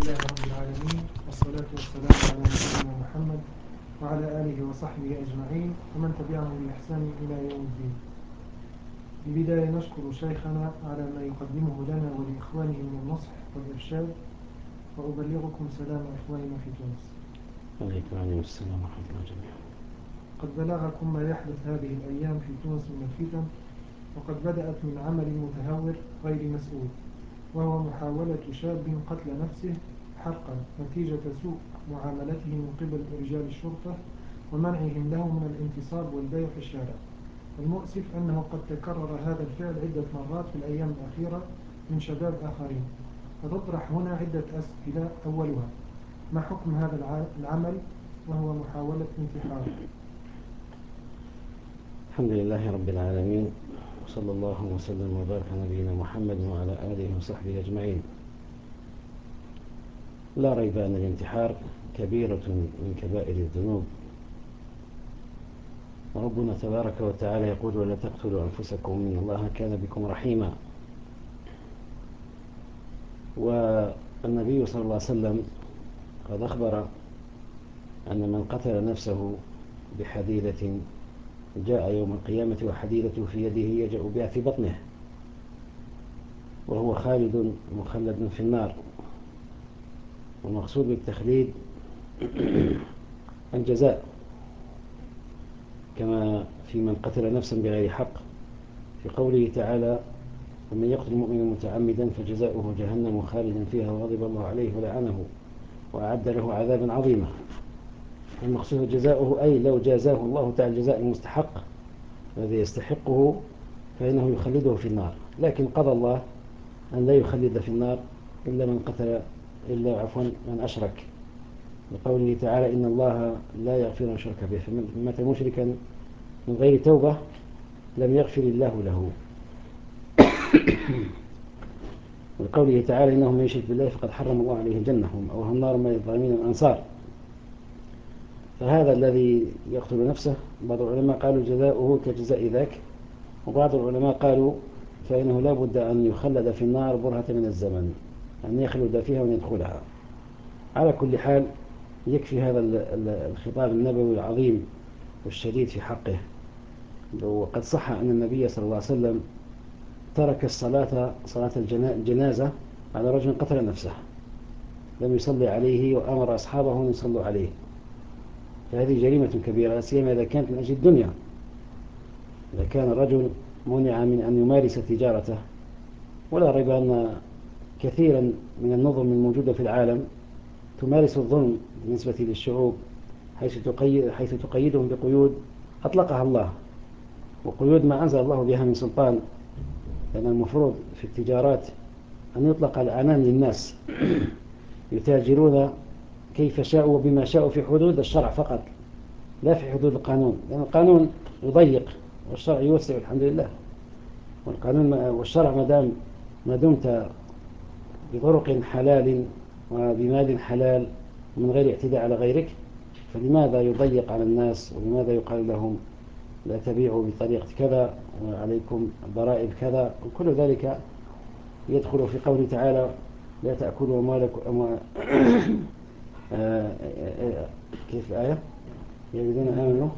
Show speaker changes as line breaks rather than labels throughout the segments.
لله رب العالمين، والصلاة والسلام على نبينا محمد وعلى آله وصحبه أجمعين ومن تبعهم بإحسان إلى يوم الدين. في البداية نشكر شيخنا على ما يقدمه لنا ولإخوانه من النصح والإرشاد، وأبلغكم سلام إخواننا في تونس.
عليكم السلام ورحمة الله جميعا.
قد بلغكم ما يحدث هذه الأيام في تونس من الفتن، وقد بدأت من عمل متهور غير مسؤول، وهو محاولة شاب قتل نفسه حقا نتيجة سوء معاملته من قبل رجال الشرطة ومنعهم له من الانتصاب والبيع في الشارع. المؤسف أنه قد تكرر هذا الفعل عدة مرات في الأيام الأخيرة من شباب آخرين. فتطرح هنا عدة أسئلة، أولها: ما حكم هذا العمل وهو محاولة انتحار؟
الحمد لله رب العالمين، وصلى الله وسلم وبارك على نبينا محمد وعلى آله وصحبه أجمعين. لا ريب أن الانتحار كبيرة من كبائر الذنوب، وربنا تبارك وتعالى يقول: ولا تقتلوا أنفسكم إن الله كان بكم رحيما. والنبي صلى الله عليه وسلم قد أخبر أن من قتل نفسه بحديدة جاء يوم القيامة وحديدته في يده يجأ بها في بطنه، وهو خالد مخلد في النار. والمقصود بالتخليد الجزاء، كما في من قتل نفسا بغير حق في قوله تعالى: ومن يقتل مؤمنا متعمدا فجزاؤه جهنم خالدا فيها وغضب الله عليه ولعنه وأعد له عذابا عظيما. المقصود جزاؤه أي لو جازاه الله تعالى الجزاء المستحق الذي يستحقه فإنه يخلده في النار، لكن قضى الله أن لا يخلد في النار إلا من أشرك، لقوله تعالى: إن الله لا يغفر أن يشرك به، فمن مات مشركا من غير توبة لم يغفر الله له. ولقوله تعالى: إنه من يشرك بالله فقد حرم الله عليه الجنة ومأواه النار ما للظالمين من أنصار. فهذا الذي يقتل نفسه بعض العلماء قالوا جزاؤه كجزاء ذاك، وبعض العلماء قالوا فإنه لا بد أن يخلد في النار برهة من الزمن، أن يخلد فيها وأن يدخلها. على كل حال يكفي هذا الخطاب النبوي العظيم والشديد في حقه. وقد صح أن النبي صلى الله عليه وسلم ترك صلاة الجنازة على رجل قتل نفسه، لم يصلي عليه وأمر أصحابه أن يصلوا عليه. فهذه جريمة كبيرة، سيما إذا كانت من أجل الدنيا. إذا كان الرجل منع من أن يمارس تجارته، ولا ريب أن كثيرا من النظم الموجودة في العالم تمارس الظلم بالنسبة للشعوب، حيث تقيدهم بقيود أطلقها الله، وقيود ما أنزل الله بها من سلطان. لأن المفروض في التجارات أن يطلق الأمان للناس يتاجرون كيف شاءوا وبما شاءوا في حدود الشرع فقط، لا في حدود القانون، لأن القانون يضيق والشرع يوسع الحمد لله. والقانون والشرع ما دمت بطرق حلال وبمال حلال ومن غير اعتداء على غيرك، فلماذا يضيق على الناس؟ ولماذا يقال لهم لا تبيعوا بطريقة كذا وعليكم ضرائب كذا؟ وكل ذلك يدخل في قوله تعالى: لا تأكلوا أموالكم كيف الآية؟ يا الذين آمنوا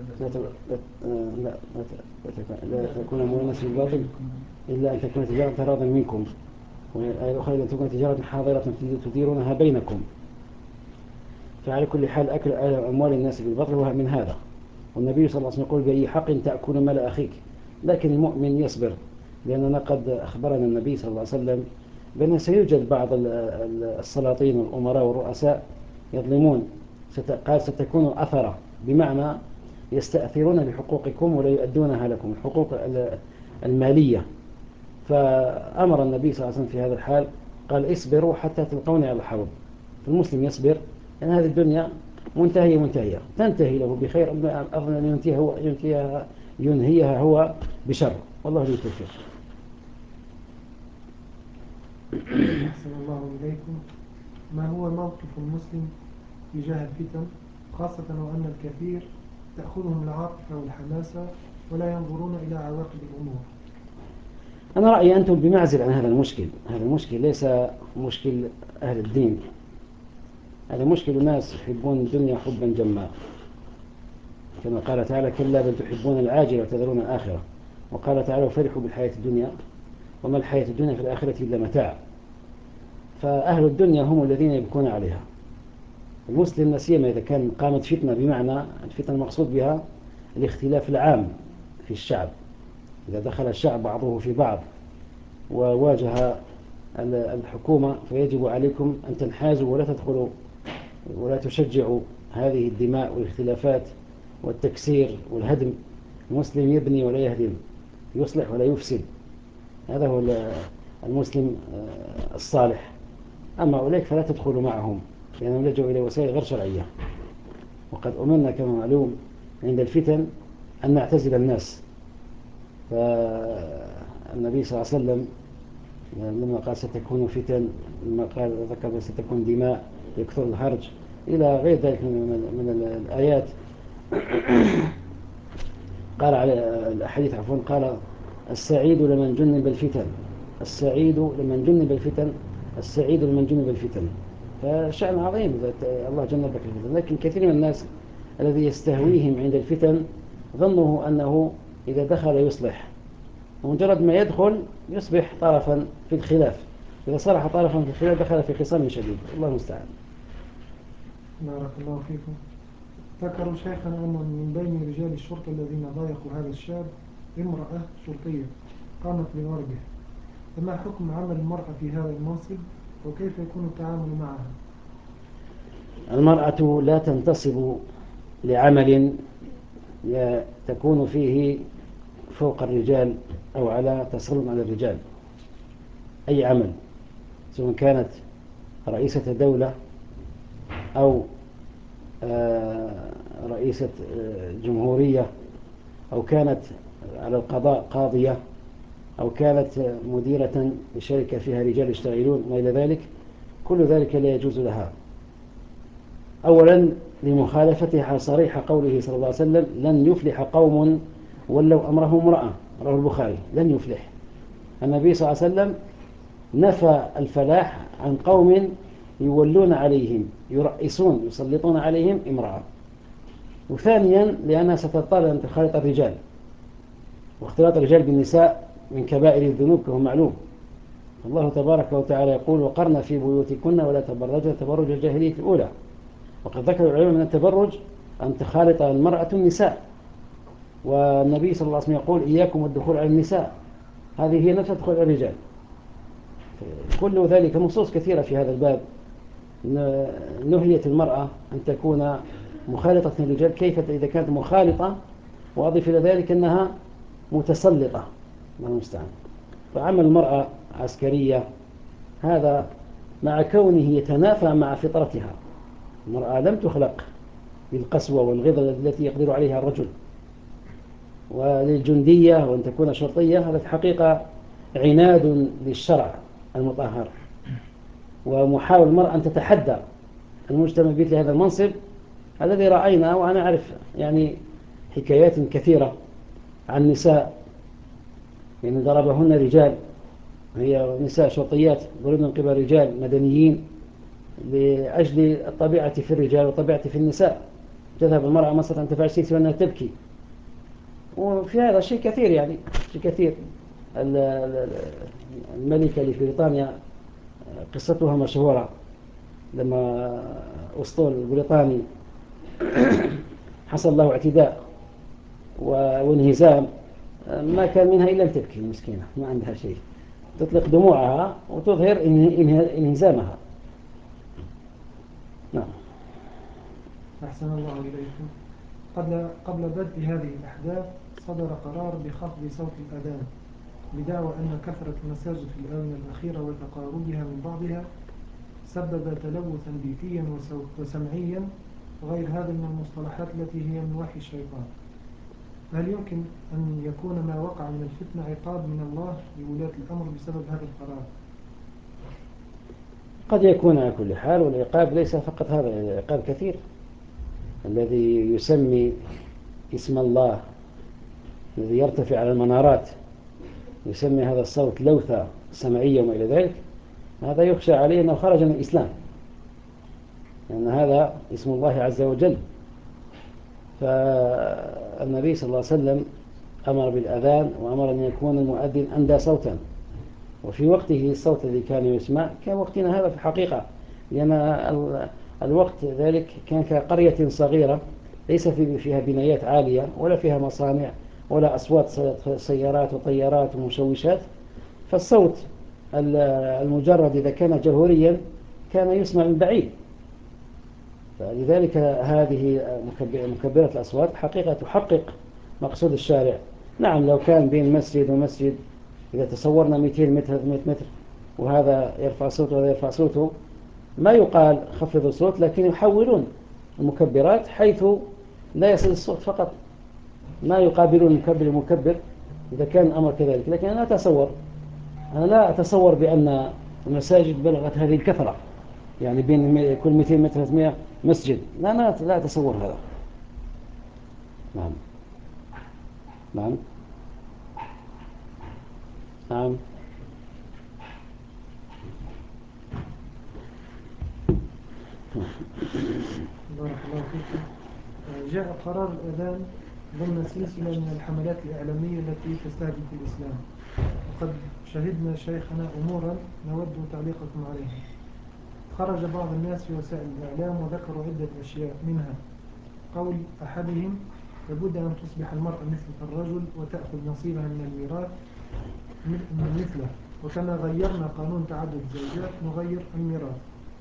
لا تكون أموال الناس بالباطل إلا أن تكون تجارة تراض منكم، والآية الأخرى: إذا تكون تجارة حاضرة تديرونها بينكم. فعلى كل حال أكل أموال الناس بالباطل هو من هذا. والنبي صلى الله عليه وسلم يقول: بأي حق تأكل مال أخيك؟ لكن المؤمن يصبر، لأننا قد أخبرنا النبي صلى الله عليه وسلم بأن سيوجد بعض السلاطين والأمراء والرؤساء يظلمون، قال: ستكون أثرة، بمعنى يستأثرون بحقوقكم ولا يؤدونها لكم، الحقوق المالية. فأمر النبي صلى الله عليه وسلم في هذا الحال قال: اصبروا حتى تلقوني على الحوض. فالمسلم يصبر، لأن هذه الدنيا منتهية تنتهي له بخير، أظن أن ينهيها هو بشر، والله له التوفيق.
أحسن الله إليكم. ما هو موقف المسلم تجاه الفتن، خاصة وأن الكثير تأخذهم العاطفة والحماسة ولا ينظرون إلى عواقب الأمور؟
أنا رأيي أنتم بمعزل عن هذا المشكل. هذا المشكل ليس مشكل أهل الدين، هذا مشكل الناس يحبون الدنيا حبا جما، كما قال تعالى كلا بل تحبون العاجلة وتذرون الآخرة، وقال تعالى فرحوا بالحياة الدنيا وما الحياة الدنيا في الآخرة إلا متاع. فأهل الدنيا هم الذين يبكون عليها. المسلم لا سيما إذا كان قامت فتنة، بمعنى الفتنة المقصود بها الاختلاف العام في الشعب، إذا دخل الشعب بعضه في بعض وواجه الحكومة، فيجب عليكم أن تنحازوا ولا تدخلوا ولا تشجعوا هذه الدماء والاختلافات والتكسير والهدم. المسلم يبني ولا يهدم، يصلح ولا يفسد، هذا هو المسلم الصالح. أما أولئك فلا تدخلوا معهم، لأنهم لجوا إلى وسائل غير شرعية. وقد أمرنا كما معلوم عند الفتن أن نعتزل الناس. فالنبي صلى الله عليه وسلم لما قال ستكون فتن، لما قال ذكر ستكون دماء يكثر الهرج إلى غير ذلك من الآيات، قال على الأحاديث عفوا، قال السعيد لمن جنب الفتن، السعيد لمن جنب الفتن، السعيد لمن جنب الفتن. فشأن عظيم إذا الله جنبك الفتن. لكن كثير من الناس الذي يستهويهم عند الفتن ظنه أنه إذا دخل يصلح، ومجرد ما يدخل يصبح طرفا في الخلاف. إذا صرح طرفا في الخلاف دخل في خصام شديد. الله المستعان.
بارك الله فيكم. ذكروا شيخنا أن من بين رجال الشرطة الذين ضايقوا هذا الشاب امرأة شرطية قامت بضربه، فما حكم عمل المرأة في هذا المنصب وكيف يكون التعامل معها؟
المرأة لا تنتصب لعمل تكون فيه فوق الرجال أو على تسلط على الرجال. أي عمل، سواء كانت رئيسة دولة أو رئيسة جمهورية، أو كانت على القضاء قاضية، أو كانت مديرة لشركة فيها رجال يشتغلون وإلى ذلك، كل ذلك لا يجوز لها. أولا لمخالفتها صريح قوله صلى الله عليه وسلم لن يفلح قوم ولو أمرهم امرأة، رواه البخاري. لن يفلح. النبي صلى الله عليه وسلم نفى الفلاح عن قوم يولون عليهم يرئيسون يسلطون عليهم امرأة. وثانيا لأنها ستضطر أن تخالط الرجال، واختلاط الرجال بالنساء من كبائر الذنوب كما معلوم. الله تبارك وتعالى يقول وقرن في بيوتكن ولا تبرجن تبرج الجاهلية الأولى. وقد ذكر العلماء من التبرج أن تخالط المرأة النساء، والنبي صلى الله عليه وسلم يقول إياكم والدخول على النساء، هذه هي نفس تدخل على الرجال. كل ذلك نصوص كثيرة في هذا الباب نهيت المرأة أن تكون مخالطة للرجال. كيف إذا كانت مخالطة وأضيف إلى ذلك أنها متسلطة؟ الله المستعان. فعمل المرأة عسكرية هذا مع كونه يتنافى مع فطرتها. المرأة لم تخلق بالقسوة والغضة التي يقدر عليها الرجل. وللجندية وأن تكون شرطية هذا في حقيقة عناد للشرع المطهر، ومحاول المرأة أن تتحدى المجتمع بمثل هذا المنصب الذي رأينا. وأنا أعرف يعني حكايات كثيرة عن نساء يعني ضربهن رجال، هي نساء شرطيات ضربن من قبل رجال مدنيين لأجل الطبيعة في الرجال والطبيعة في النساء. تذهب المرأة مثلا أن تفعل شيء وأنها تبكي، وفي هذا شيء كثير، يعني شيء كثير. الملكة لبريطانيا قصتها مشهورة، لما أسطول البريطاني حصل له اعتداء وانهزام، ما كان منها إلا أن تبكي المسكينة، ما عندها شيء، تطلق دموعها وتظهر انهزامها. نعم.
أحسن الله إليكم. قبل بدء هذه الأحداث صدر قرار بخفض صوت الأذان بدعوى أن كثرة المساجد في الآونة الأخيرة وتقاربها من بعضها سبب تلوثا بيئيا وسمعيا وغير هذا من المصطلحات التي هي من وحي الشيطان. هل يمكن أن يكون ما وقع من الفتنة عقاب من الله لولاة الأمر بسبب هذا القرار؟
قد يكون على كل حال، والعقاب ليس فقط هذا، العقاب كثير. الذي يسمي اسم الله الذي يرتفع على المنارات يسمي هذا الصوت لوثة سمعية وما إلى ذلك، هذا يخشى عليه أنه خرج من الإسلام. لأن هذا اسم الله عز وجل. فالنبي صلى الله عليه وسلم أمر بالأذان وأمر أن يكون المؤذن أندى صوتا، وفي وقته الصوت الذي كان يسمع كوقتنا هذا في الحقيقة، لأن الوقت ذلك كان كقرية صغيرة ليس فيها بنايات عالية ولا فيها مصانع ولا أصوات سيارات وطيارات ومشوشات، فالصوت المجرد إذا كان جهوريا كان يسمع من بعيد. فلذلك هذه مكبرة الأصوات حقيقة تحقق مقصود الشارع. نعم لو كان بين مسجد ومسجد إذا تصورنا 200 متر 300 متر وهذا يرفع صوته وهذا يرفع صوته ما يقال خفض الصوت، لكن يحولون المكبرات حيث لا يصل الصوت فقط، ما يقابلون المكبر إذا كان الأمر كذلك. لكن أنا لا أتصور بأن المساجد بلغت هذه الكثرة، يعني بين كل 200 متر 300 مسجد، لا أتصور هذا. نعم نعم نعم.
بارك الله فيكم. جاء قرار الأذان ضمن سلسلة من الحملات الإعلامية التي تستهدف الإسلام، وقد شهدنا شيخنا أمورا نود تعليقكم عليها. خرج بعض الناس في وسائل الإعلام وذكروا عدة أشياء، منها قول أحدهم لابد أن تصبح المرأة مثل الرجل وتأخذ نصيبها من الميراث مثله، وكما غيرنا قانون تعدد الزوجات نغير الميراث،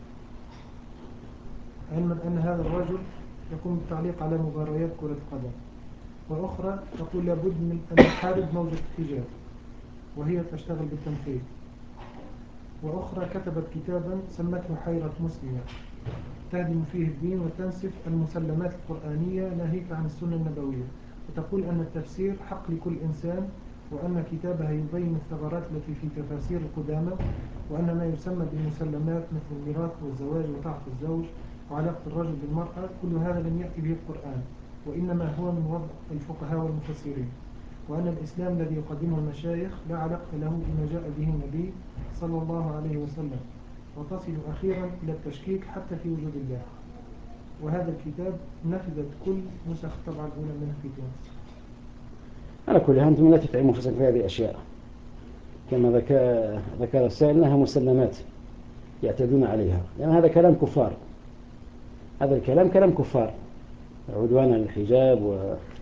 علما أن هذا الرجل يقوم بالتعليق على مباريات كرة القدم. وأخرى تقول لابد من أن نحارب موجة الحجاب وهي تشتغل بالتمثيل. وأخرى كتبت كتابا سمته حيرة مسلمة تهدم فيه الدين وتنسف المسلمات القرآنية ناهيك عن السنة النبوية، وتقول أن التفسير حق لكل إنسان، وأن كتابها يبين الثغرات التي في تفاسير القدامى، وأن ما يسمى بالمسلمات مثل الميراث والزواج وطاعة الزوج وعلاقة الرجل بالمرأة كل هذا لم يأتي به القرآن، وإنما هو من وضع الفقهاء والمفسرين، وأن الإسلام الذي يقدمه المشايخ لا علاقة له بما جاء به النبي صلى الله عليه وسلم، وتصل أخيرا إلى التشكيك حتى في وجود الله. وهذا الكتاب نفذت كل نسخ طبعا الأولى منه في تونس.
على كل حال أنتم لا تتعبوا أنفسكم في هذه الأشياء، كما ذكر السائل أنها مسلمات يعتدون عليها، لأن هذا كلام كفار، هذا الكلام كلام كفار، عدوان على الحجاب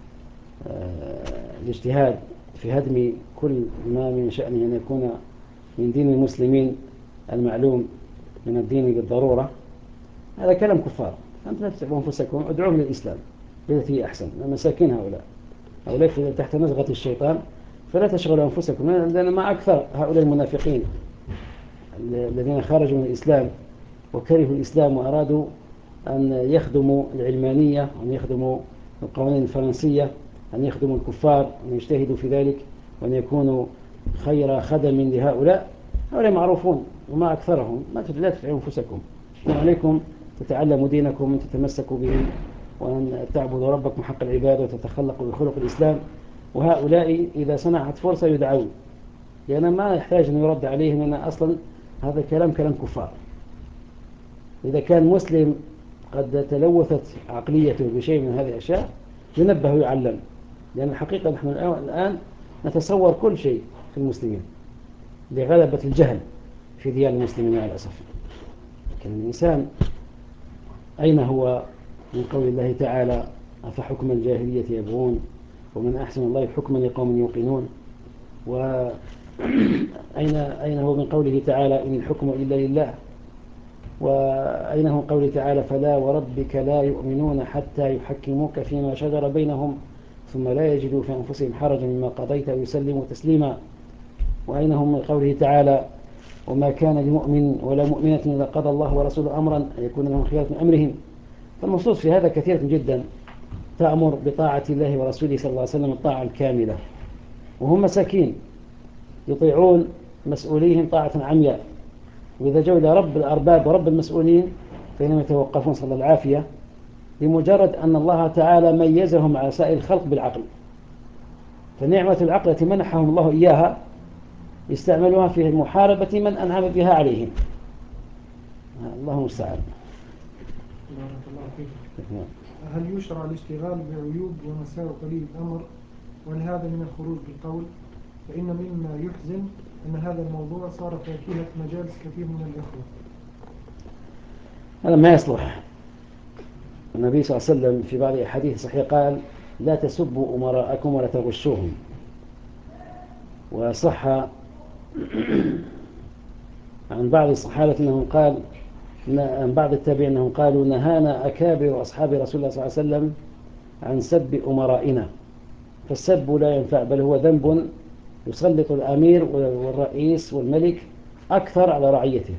والاجتهاد في هدم كل ما من شأنه أن يكون من دين المسلمين المعلوم من الدين بالضرورة، هذا كلام كفار. أنتم لا تتعبوا أنفسكم، ادعوهم للإسلام بالتي هي أحسن. المساكين هؤلاء تحت نزغة الشيطان، فلا تشغلوا أنفسكم، لأن ما أكثر هؤلاء المنافقين الذين خرجوا من الإسلام وكرهوا الإسلام وأرادوا أن يخدموا العلمانية وأن يخدموا القوانين الفرنسية، أن يخدموا الكفار وأن يجتهدوا في ذلك وأن يكونوا خير خدم لهؤلاء. هؤلاء معروفون وما أكثرهم. لا تتعبوا أنفسكم، وعليكم تتعلموا دينكم وتتمسكوا به، وأن تعبدوا ربكم حق العبادة وتتخلقوا بخلق الإسلام. وهؤلاء إذا سنحت فرصة يدعون، لأن ما يحتاج أن يرد عليهم، لأن أصلا هذا الكلام كلام كفار. إذا كان مسلم قد تلوثت عقليته بشيء من هذه الأشياء ينبه ويعلم، لأن الحقيقة نحن الآن نتصور كل شيء في المسلمين لغلبة الجهل في ديار المسلمين مع الأسف. لكن الإنسان أين هو من قول الله تعالى أفحكم الجاهلية يبغون ومن أحسن الله حكما لقوم يوقنون؟ وأين هو من قوله تعالى إن الحكم إلا لله؟ وأين هو قوله تعالى فلا وربك لا يؤمنون حتى يحكموك فيما شجر بينهم ثم لا يجدوا في أنفسهم حرجا مما قضيت ويسلموا تسليما؟ وأين هم من قوله تعالى وما كان لمؤمن ولا مؤمنة إذا قضى الله ورسوله أمرا أن يكون لهم خيرة من أمرهم؟ فالنصوص في هذا كثيرة جدا تأمر بطاعة الله ورسوله صلى الله عليه وسلم الطاعة الكاملة، وهم مساكين يطيعون مسؤوليهم طاعة عمياء، وإذا جاءوا إلى رب الأرباب ورب المسؤولين فإنهم يتوقفون صلى الله العافية، لمجرد أن الله تعالى ميزهم على سائر الخلق بالعقل، فنعمة العقل التي منحهم الله إياها يستعملوها في محاربة من أنعم بها عليهم. الله المستعان.
بارك الله فيك. هل يشرع الاشتغال بعيوب ومساوئ ولي الأمر، وهل هذا من الخروج بالقول؟ فإن مما يحزن أن هذا الموضوع صار فاكهة مجالس كثير من الإخوة.
هذا ما يصلح. النبي صلى الله عليه وسلم في بعض الحديث صحيح قال: لا تسبوا أمراءكم ولا تغشوهم. وصح عن بعض الصحابة أنهم قال، عن بعض التابعين أنهم قالوا: نهانا أكابر أصحاب رسول الله صلى الله عليه وسلم عن سب أمرائنا. فالسب لا ينفع، بل هو ذنب يسلط الأمير والرئيس والملك أكثر على رعيته.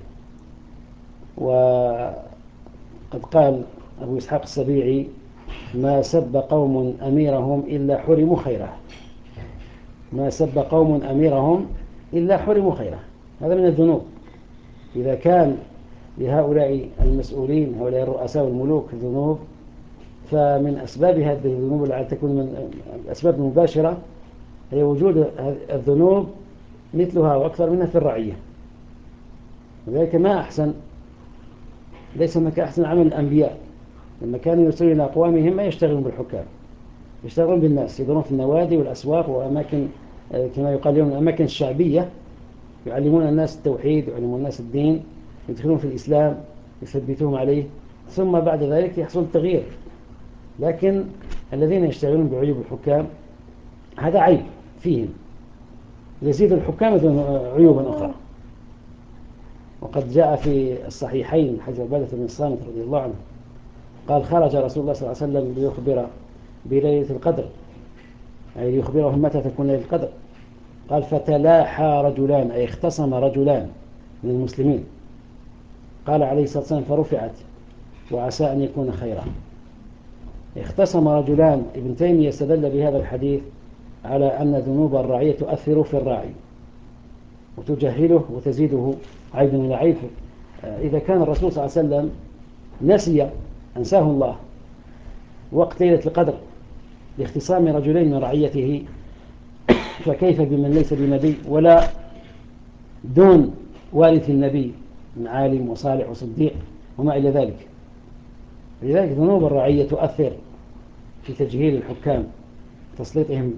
وقد قال أبو إسحاق السبيعي: ما سب قوم أميرهم إلا حرموا خيره. ما سب قوم أميرهم إلا حرموا خيره. هذا من الذنوب. إذا كان لهؤلاء المسؤولين، هؤلاء الرؤساء والملوك، ذنوب، فمن أسباب هذه الذنوب التي تكون من الأسباب المباشرة هي وجود الذنوب مثلها وأكثر منها في الرعية. وذلك ما أحسن، ليس هناك أحسن عمل الأنبياء لما كانوا يرسلون إلى أقوامهم ما يشتغلون بالحكام، يشتغلون بالناس، يدورون في النوادي والأسواق وأماكن كما يقال اليوم الأماكن الشعبية، يعلمون الناس التوحيد، يعلمون الناس الدين، يدخلون في الإسلام، يثبتوهم عليه، ثم بعد ذلك يحصل التغيير. لكن الذين يشتغلون بعيوب الحكام هذا عيب فيهم، يزيد الحكام عيوبا أخرى. وقد جاء في الصحيحين حديث عبادة بن الصامت رضي الله عنه قال: خرج رسول الله صلى الله عليه وسلم ليخبر بليلة القدر، أي ليخبرهم متى تكون ليلة القدر. قال: فتلاحى رجلان، أي اختصم رجلان من المسلمين. قال عليه الصلاة والسلام: فرفعت وعسى أن يكون خيرا. اختصم رجلان. ابن تيمية استدل بهذا الحديث على أن ذنوب الرعية تؤثر في الراعي وتجهله وتزيده عيبا إلى عيب. إذا كان الرسول صلى الله عليه وسلم نسي، أنساه الله وقت ليلة القدر لاختصام رجلين من رعيته، فكيف بمن ليس بنبي ولا دون وارث النبي من عالم وصالح وصديق وما إلى ذلك. لذلك ذنوب الرعية تؤثر في تجهيل الحكام، تسليطهم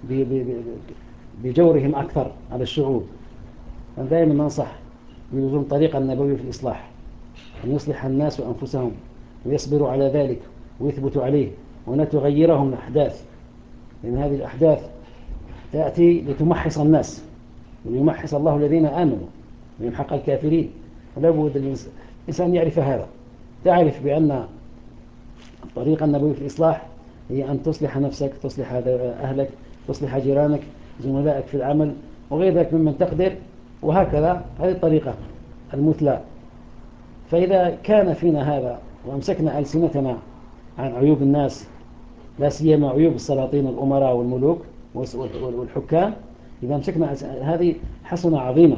بجورهم أكثر على الشعوب. أنا دائما ننصح بلزوم طريق النبوي في الإصلاح، أن يصلح الناس أنفسهم ويصبروا على ذلك ويثبتوا عليه، ولا تغيرهم الأحداث، لأن هذه الأحداث تأتي لتمحص الناس، وليمحص الله الذين آمنوا ويمحق الكافرين. ولا بد الإنسان يعرف هذا، تعرف بأن طريق النبوي في الإصلاح هي أن تصلح نفسك، تصلح أهلك، تصلح جيرانك، زملائك في العمل وغير ذلك ممن تقدر، وهكذا. هذه الطريقة المثلى. فإذا كان فينا هذا وأمسكنا ألسنتنا عن عيوب الناس، لا سيما عيوب السلاطين والأمراء والملوك والحكام، إذا أمسكنا هذه حسنة عظيمة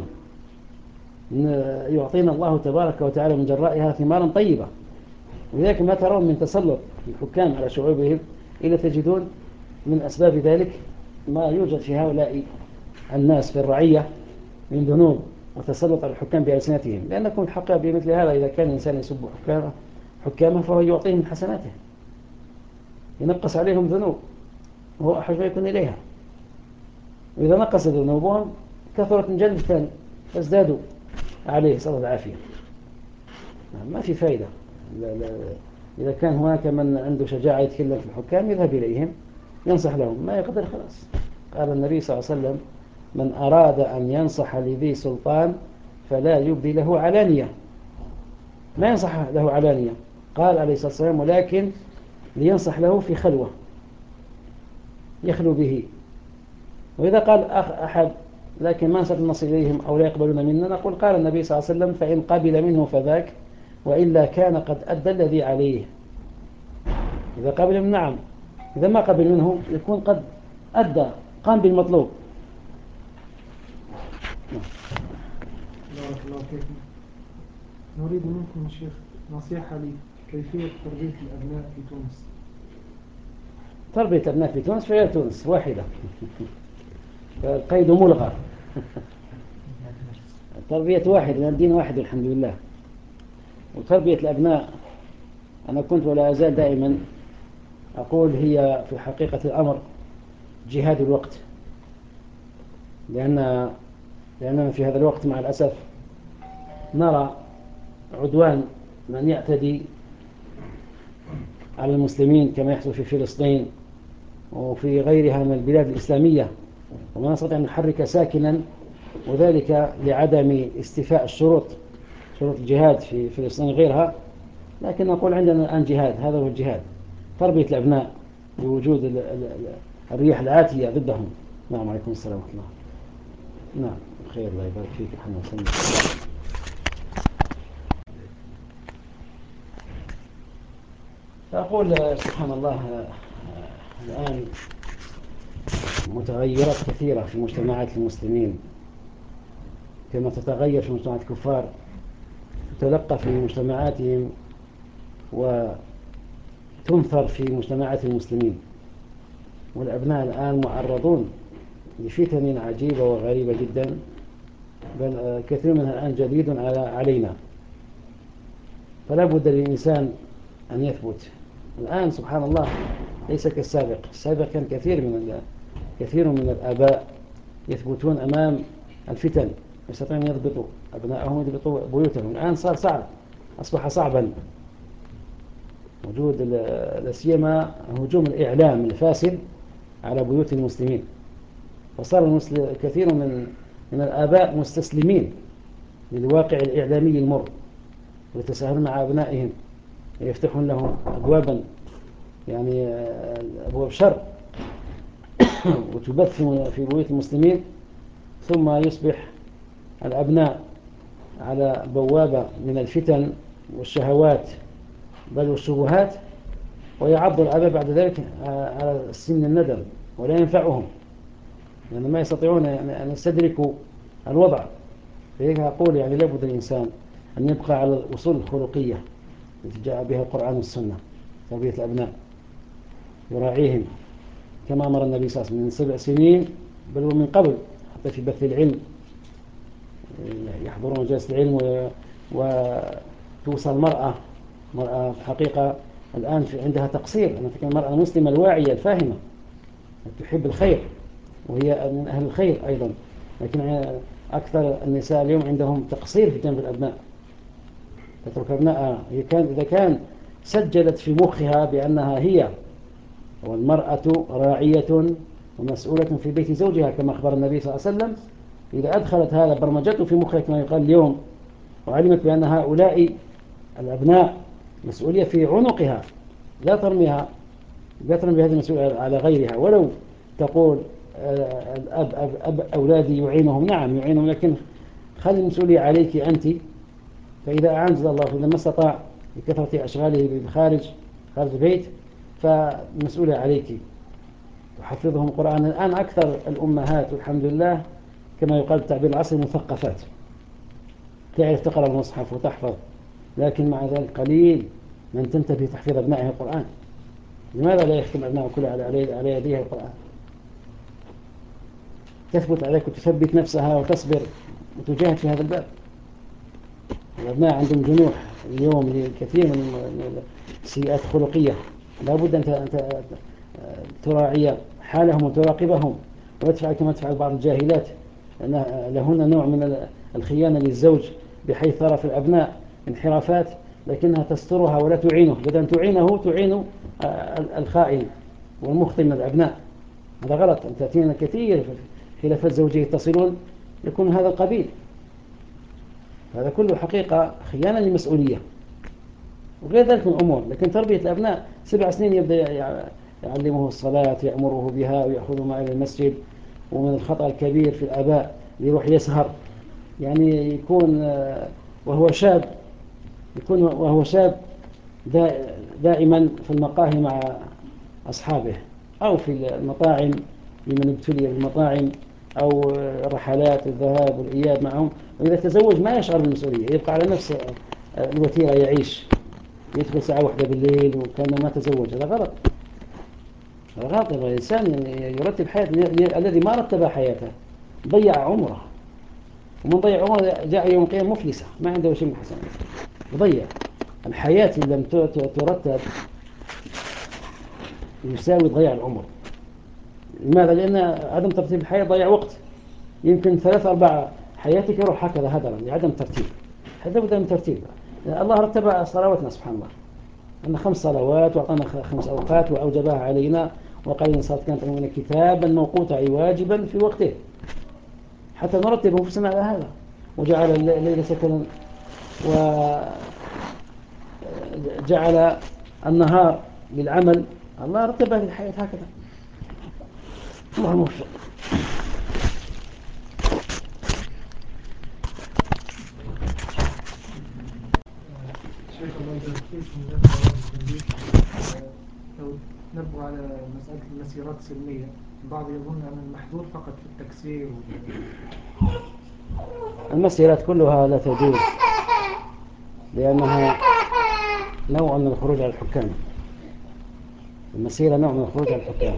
يعطينا الله تبارك وتعالى من جرائها ثمارا طيبة. ولذلك ما ترون من تسلط الحكام على شعوبهم إلا تجدون من أسباب ذلك ما يوجد في هؤلاء الناس في الرعية من ذنوب وتسلط على الحكام بألسنتهم. لأنكم الحق بمثل هذا، إذا كان الإنسان يسب حكامه فهو يعطيهم من حسناته، ينقص عليهم ذنوب وهو أحوج ما يكون إليها. وإذا نقص ذنوبهم كثرت من جانب ثاني فازدادوا عليه، صلى الله العافية. ما في فائدة. لا. إذا كان هناك من عنده شجاعة يتكلم في الحكام يذهب إليهم ينصح لهم، ما يقدر خلاص. قال النبي صلى الله عليه وسلم: من أراد أن ينصح لذي سلطان فلا يبدي له علانية. ما ينصح له علانية، قال عليه الصلاة والسلام: ولكن لينصح له في خلوة يخلو به. وإذا قال أحد لكن ما نصل إليهم أو لا يقبلون منا، نقول قال النبي صلى الله عليه وسلم: فإن قبل منه فذاك، وإلا كان قد أدى الذي عليه. إذا قبل منه نعم، إذا ما قبل منه يكون قد أدى، قام بالمطلوب.
بارك الله فيكم. نريد منكم شيخ نصيحة لكيفية تربية الأبناء في تونس.
تربية الأبناء في تونس في غير تونس واحدة، القيد ملغى. تربية واحد، لأن الدين واحد الحمد لله. وتربية الأبناء أنا كنت ولا أزال دائما أقول هي في حقيقة الأمر جهاد الوقت، لأننا في هذا الوقت مع الأسف نرى عدوان من يعتدي على المسلمين كما يحصل في فلسطين وفي غيرها من البلاد الإسلامية، وما نستطيع أن نحرك ساكنا، وذلك لعدم استيفاء شروط الجهاد في فلسطين غيرها. لكن نقول عندنا الآن جهاد، هذا هو الجهاد، تربية الأبناء بوجود الرياح العاتية ضدهم. نعم، عليكم السلام ورحمة الله. نعم، خير، الله يبارك فيك، الحمد لله. فأقول سبحان الله، الآن متغيرات كثيرة في مجتمعات المسلمين، كما تتغير في مجتمعات الكفار تتلقى في مجتمعاتهم وتنثر في مجتمعات المسلمين. والأبناء الآن معرضون لفتن عجيبة وغريبة جدا، بل كثير منها الآن جديد علينا، فلا بد للإنسان أن يثبت. الآن سبحان الله ليس كالسابق. السابق كان كثير من الآباء يثبتون أمام الفتن، يستطيعون أن يضبطوا أبنائهم ويضبطوا بيوتهم. الآن صار صعب، أصبح صعبا وجود لا سيما هجوم الإعلام الفاسد على بيوت المسلمين، فصار كثير من الآباء مستسلمين للواقع الإعلامي المر، ويتساهلون مع أبنائهم ويفتحون لهم أبوابا، يعني أبواب شر وتبث في بيوت المسلمين، ثم يصبح الأبناء على بوابة من الفتن والشهوات بل والشبهات، ويعض الآباء بعد ذلك على سن الندم، ولا ينفعهم لأن ما يستطيعون أن يستدركوا الوضع. فهيك أقول يعني لابد الإنسان أن يبقى على الأصول الخلقية التي جاء بها القرآن والسنة، تربية الأبناء، يراعيهم كما أمر النبي صلى الله عليه وسلم من 7 سنين، بل ومن قبل، حتى في بث العلم يحضرون مجالس العلم وتوصل المرأة في حقيقة الآن عندها تقصير. أنا أتكلم المرأة المسلمة الواعية الفاهمة تحب الخير وهي من أهل الخير أيضا، لكن أكثر النساء اليوم عندهم تقصير في جانب الأبناء، تترك أبنائها. إذا كان سجلت في مخها بأنها هي والمرأة راعية ومسؤولة في بيت زوجها كما أخبر النبي صلى الله عليه وسلم، إذا أدخلت هذا برمجته في مخها كما يقال اليوم، وعلمت بأن هؤلاء الأبناء مسؤولية في عنقها، لا ترمي بهذه المسؤولية على غيرها. ولو تقول الأب أولادي يعينهم، نعم يعينهم، لكن خلي المسؤولية عليك أنت. فإذا أعانز الله إذا ما استطاع لكثرة أشغاله خارج البيت، فالمسؤولية عليك، تحفظهم القرآن. الآن أكثر الأمهات والحمد لله كما يقال بالتعبير العصري مثقفات، تعرف تقرأ المصحف وتحفظ، لكن مع ذلك قليل من تنتبه تحفيظ أبنائها القرآن. لماذا لا يختم أبنائه كله على يديها القرآن؟ تثبت عليك وتثبت نفسها وتصبر وتجاهد في هذا الباب. الأبناء عندهم جنوح اليوم لكثير من السيئات الخلقية، لا بد أن تراعي حالهم وتراقبهم، وتفعل كما تفعل بعض الجاهلات، لهن نوع من الخيانة للزوج، بحيث ترى في الأبناء انحرافات لكنها تسترها ولا تعينه، بدل أن تعينه تعين الخائن والمخطئ من الأبناء. هذا غلط. أن تأتينا كثير خلافات زوجية يتصلون يكون هذا القبيل، هذا كله حقيقة خيانة للمسؤولية وغير ذلك من الأمور. لكن تربية الأبناء 7 سنين يبدأ يعلمه الصلاة، يأمره بها ويأخذه معه إلى المسجد. ومن الخطأ الكبير في الآباء يروح يسهر، يعني يكون وهو شاب دائما في المقاهي مع أصحابه، أو في المطاعم لمن ابتلي بالمطاعم، أو رحلات الذهاب والإياب معهم. وإذا تزوج ما يشعر بالمسؤولية، يبقى على نفس الوتيرة يعيش، يدخل ساعة 1 بالليل وكأنه ما تزوج. هذا غلط. الإنسان يرتب حياته. الذي ما رتب حياته ضيع عمره، ومن ضيع عمره جاء يوم القيامة مفلسة، ما عنده شيء من حسنات، يضيع. الحياة إن لم ترتب يساوي ضياع العمر. لماذا؟ لأن عدم ترتيب الحياة ضيع وقت، يمكن 3/4 حياتك يروح هكذا هدرا لعدم ترتيب. هذا بد من ترتيب. الله رتب صلواتنا سبحان الله، أن 5 صلوات وأعطانا 5 أوقات وأوجبها علينا، وقال إن الصلاة كانت علينا كتابا موقوتا أي واجبا في وقته، حتى نرتب أنفسنا على هذا. وجعل الليل سكنا وجعل النهار للعمل. الله رتب هذه الحياة هكذا. الله موفق.
شيخ الله يبارك فيك، لو نبغى على مسألة المسيرات السلمية، البعض يظن أن المحظور فقط في التكسير
المسيرات كلها لا تجوز، لأنها نوع من الخروج على الحكام. المسيرة نوع من الخروج على الحكام،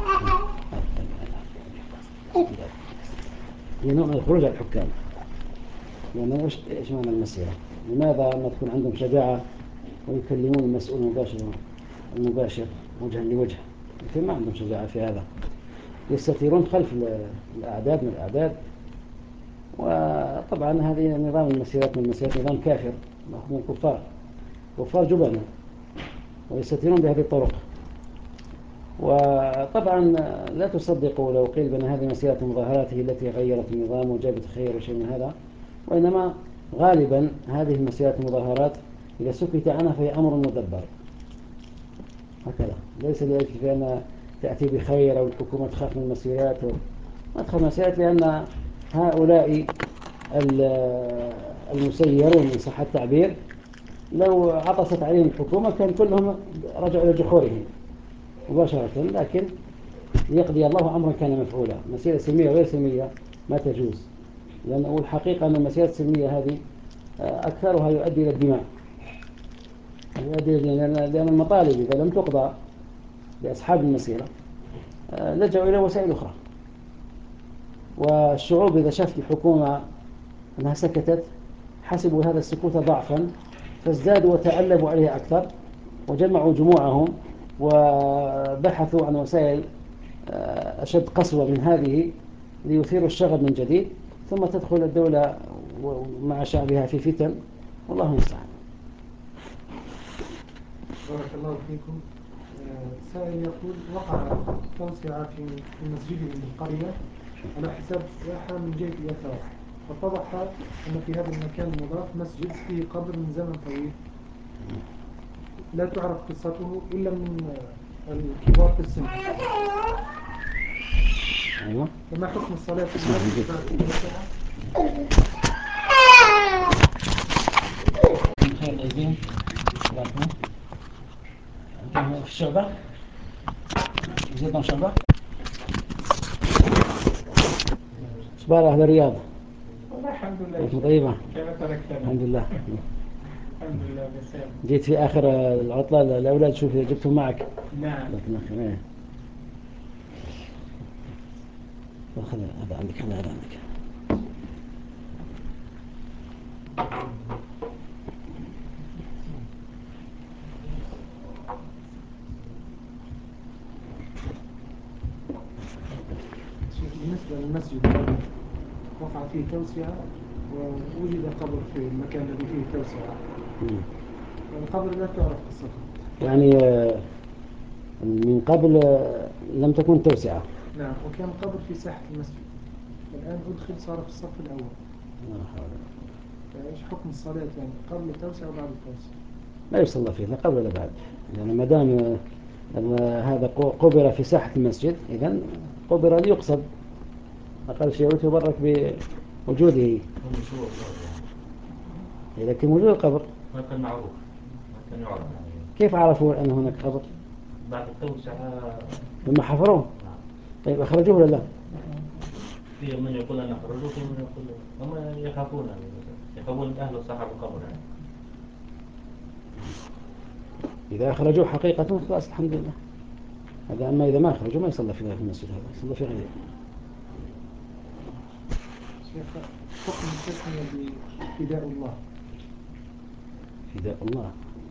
هي نوع من الخروج على الحكام. يعني إيش معنى المسيرة؟ لماذا ما تكون عندهم شجاعة ويكلمون المسؤول المباشر وجها لوجه، لكن ما عندهم شجاعة في هذا، يستثيرون خلف الأعداد من الأعداد. وطبعا هذه نظام المسيرات من المسيرات نظام كافر من كفار جبنة، ويستثيرون بهذه الطرق. وطبعا لا تصدقوا لو قيل بأن هذه مسيرة المظاهرات هي التي غيرت النظام وجابت خير وشيء من هذا، وإنما غالبا هذه مسيرة المظاهرات إذا سكت عنها فهي أمر مدبر هكذا، ليس لذلك بأن تأتي بخير أو الحكومة تخاف من المسيرات. ما تخاف من المسيرات لأن هؤلاء المسيرون من صح التعبير لو عطست عليهم الحكومة كان كلهم رجعوا إلى جحورهم مباشرة، لكن ليقضي الله أمرا كان مفعولا. مسيرة سلمية وغير سلمية ما تجوز، لأن الحقيقة أن المسيرة السلمية هذه أكثرها يؤدي إلى الدماء، لأن المطالب إذا لم تقضى لأصحاب المسيرة لجأوا إلى وسائل أخرى. والشعوب إذا شافت الحكومة أنها سكتت حسبوا هذا السكوت ضعفا، فازدادوا وتألبوا عليه أكثر، وجمعوا جموعهم وبحثوا عن وسائل أشد قسوة من هذه ليثيروا الشغب من جديد، ثم تدخل الدولة مع شعبها في فتن، والله المستعان.
بارك الله فيكم. سائل يقول: وقع توسعة في مسجده بالقرية على حساب ساحة من جهة اليسار، واتضح أن في هذا المكان المضاف مسجد فيه قبر من زمن طويل لا تعرف قصته إلا من الكبار في السن.
أيوة.
فما حكم الصلاة في المسجد بعد التوسعة؟
خير طيبين في الشعبة زيتنا شعبة صباح أهل الرياض.
والله الحمد لله.
طيبة
كيف تركتنا؟
الحمد لله.
الحمد لله بخير.
جيت في آخر العطلة الأولاد شوف جبتهم معك.
نعم.
هذا عندك هذا عندك.
بالنسبة للمسجد الذي وقع فيه توسعة ووجد قبر في المكان الذي فيه توسعة، القبر لا تعرف قصته،
يعني من قبل لم تكن توسعة.
نعم، وكان قبر في ساحة المسجد، الآن أدخل صار في الصف الأول. فإيش حكم الصلاة يعني قبل التوسعة وبعد التوسعة؟
لا يصلى فيه لا قبل ولا بعد، يعني ما دام هذا قبر في ساحة المسجد إذن قبر ليقصد، أقل شيء يتبرك بوجوده. لكن وجود القبر
ما كان معروف، ما كان يعرف يعني.
كيف عرفوا أن هناك قبر؟
بعد التوسعة
لما حفروه. طيب أخرجوه ولا لا؟
في من يقول أن أخرجوه، في من يقول هم يخافون يعني، يخافون أهل صاحب القبر يعني.
إذا أخرجوه حقيقة خلاص الحمد لله. هذا أما إذا ما أخرجوه ما يصلى في المسجد هذا، يصلى في غيره.
شيخ، حكم التسمية بفداء الله.
فداء الله